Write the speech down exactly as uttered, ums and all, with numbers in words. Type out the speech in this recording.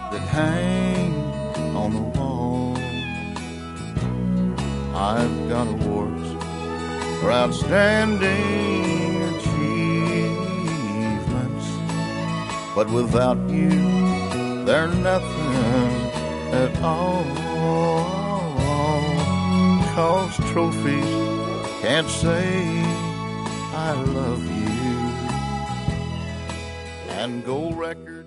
that hang on the wall. I've got awards for outstanding achievements, but without you, they're nothing at all. 'Cause trophies can't say I love you, and gold records